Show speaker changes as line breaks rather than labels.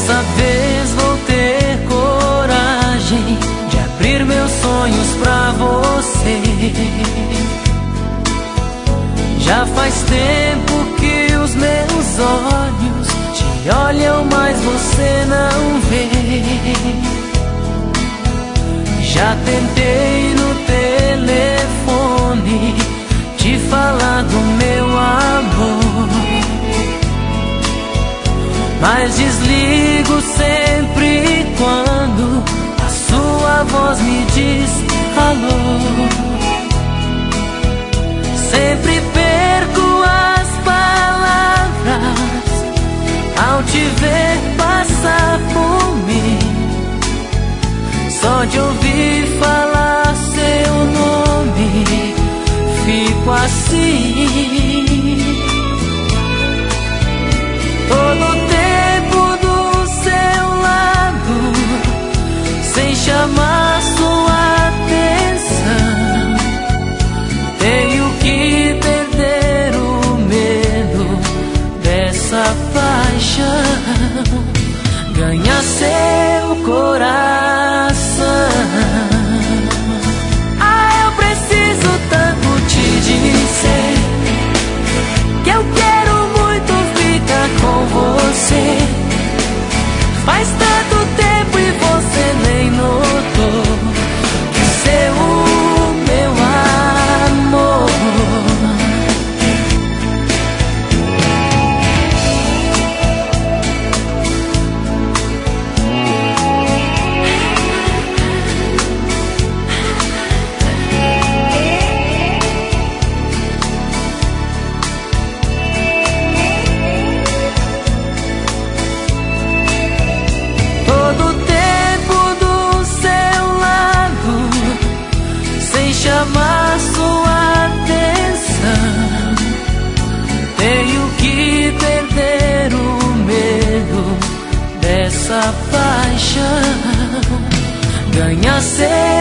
Dessa vez vou ter coragem de abrir meus sonhos pra você. Já faz tempo que os meus olhos te olham, mas você não vê. Já tentei no telefone te falar do meu amor, mas desligo sempre quando a sua voz me diz alô. Sempre perco as palavras ao te ver passar por mim. Só de ouvir falar seu nome fico assim. Todo o tempo do seu lado, sem chamar sua atenção. Tenho que perder o medo dessa paixão, ganhar seu coração. Ah, eu preciso tanto te dizer que eu quero muito ficar com você. Faz tanto tempo e você nem notou que seu meu amor. Todo o tempo do seu lado, sem chamar sua atenção. Tenho que perder o medo dessa paixão, ganhar seu